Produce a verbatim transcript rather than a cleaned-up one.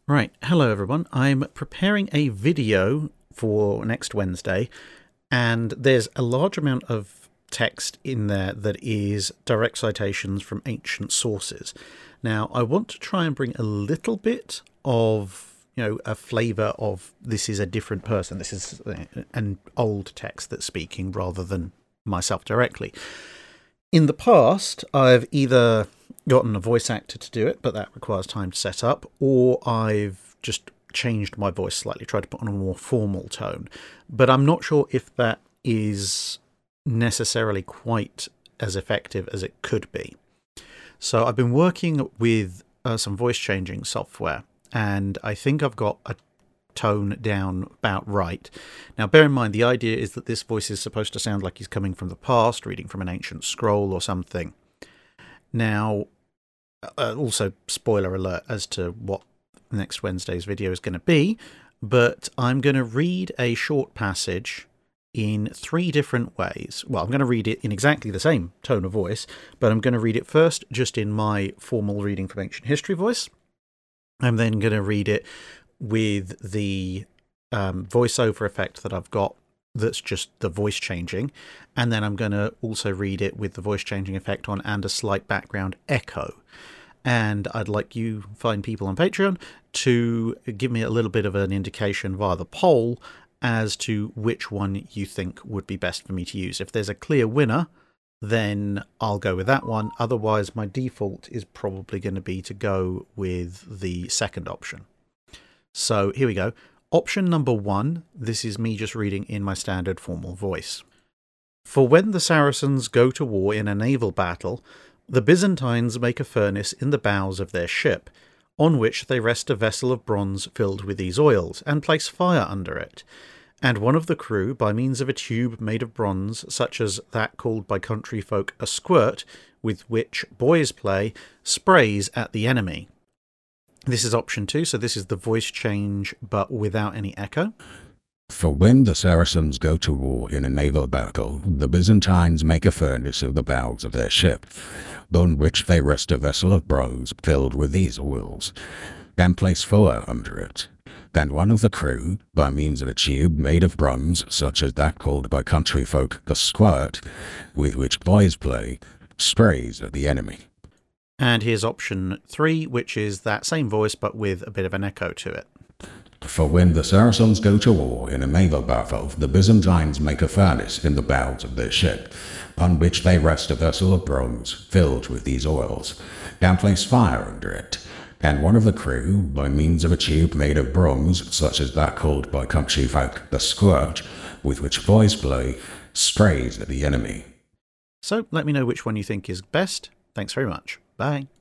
Right, hello everyone. I'm preparing a video for next Wednesday, and there's a large amount of text in there that is direct citations from ancient sources. Now, I want to try and bring a little bit of, you know, a flavour of this is a different person, this is an old text that's speaking rather than myself directly. In the past, I've either gotten a voice actor to do it, but that requires time to set up, or I've just changed my voice slightly, tried to put on a more formal tone. But I'm not sure if that is necessarily quite as effective as it could be. So I've been working with uh, some voice changing software, and I think I've got a tone down about right. Now, bear in mind, the idea is that this voice is supposed to sound like he's coming from the past, reading from an ancient scroll or something. Now, uh, also, spoiler alert as to what next Wednesday's video is going to be, but I'm going to read a short passage in three different ways. Well, I'm going to read it in exactly the same tone of voice, but I'm going to read it first just in my formal reading from ancient history voice. I'm then going to read it with the um, voiceover effect that I've got that's just the voice changing, and then I'm going to also read it with the voice changing effect on and a slight background echo. And I'd like you fine people on Patreon to give me a little bit of an indication via the poll as to which one you think would be best for me to use. If there's a clear winner, then I'll go with that one. Otherwise, my default is probably going to be to go with the second option. So here we go. Option number one, this is me just reading in my standard formal voice. For when the Saracens go to war in a naval battle, the Byzantines make a furnace in the bows of their ship, on which they rest a vessel of bronze filled with these oils, and place fire under it. And one of the crew, by means of a tube made of bronze, such as that called by country folk a squirt, with which boys play, sprays at the enemy. This is option two, so this is the voice change, but without any echo. For when the Saracens go to war in a naval battle, the Byzantines make a furnace of the bows of their ship, on which they rest a vessel of bronze filled with these oils, and place fire under it. And one of the crew, by means of a tube made of bronze, such as that called by country folk a squirt, with which boys play, sprays at the enemy. And here's option three, which is that same voice, but with a bit of an echo to it. For when the Saracens go to war in a naval battle, the Byzantines make a furnace in the bows of their ship, on which they rest a vessel of bronze filled with these oils, and place fire under it. And one of the crew, by means of a tube made of bronze, such as that called by country folk the squirt, with which boys play, sprays at the enemy. So let me know which one you think is best. Thanks very much. Bye.